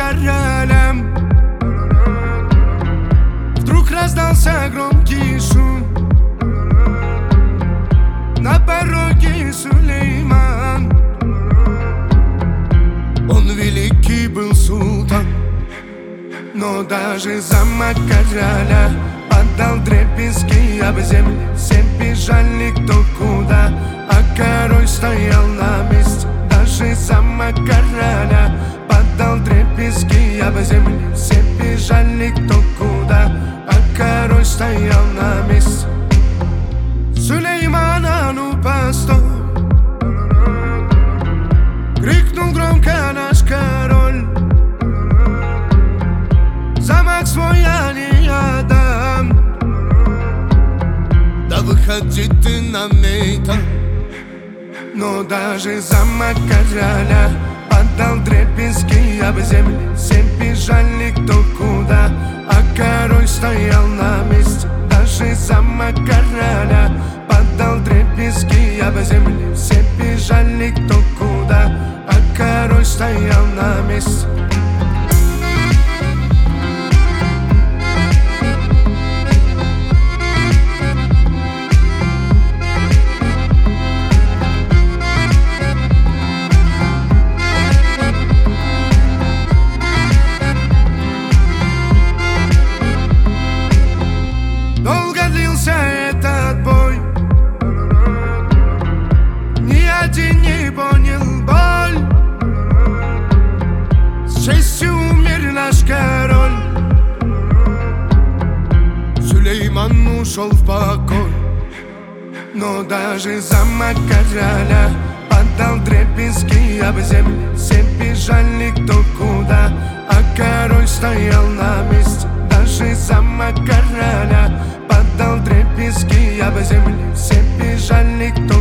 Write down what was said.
королем. Вдруг раздался громкий шум. На пороге Сулейман. Он великий был султан, но даже замок короля падал дребезги об землю. Все бежали кто куда, а король стоял на месте. Даже замок короля падал дребезги об землю. Все бежали кто куда, а король стоял на месте. Сулейман, а ну постой! Крикнул громко наш король. Замок свой я не отдам. Да выходи ты на мейдан. Но даже замок короля падал дребезги об землю. Все бежали кто куда, а король стоял на месте. Даже замок короля падал дребезги об землю. Все бежали кто куда, а король стоял на месте. Долго длился этот бой, ни один не понял боль. С честью умер наш король. Сулейман ушел в покой. Но даже замок короля падал дребезги об землю. Все бежали кто куда, а король стоял на месте. Даже замок короля падал дребезги об землю. Все бежали кто